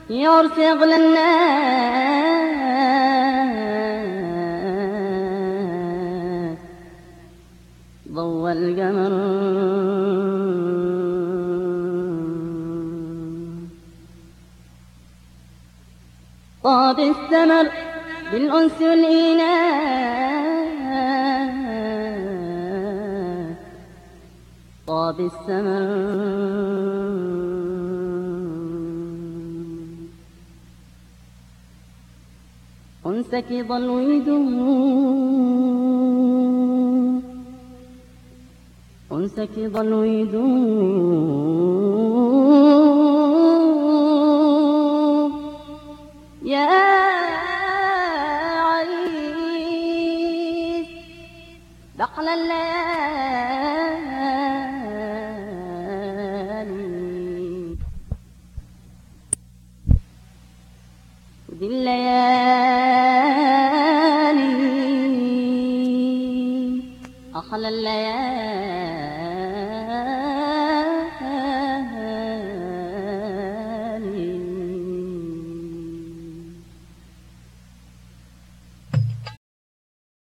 يا عرس أغلى الناس ضوى القمر. طاب الثمر بالأنس والإيناس طاب الثمر. أنسك ظل يدوم أنسك ظل يدوم يا عريس دخل الليالي ودي الليالي أخلى الليالي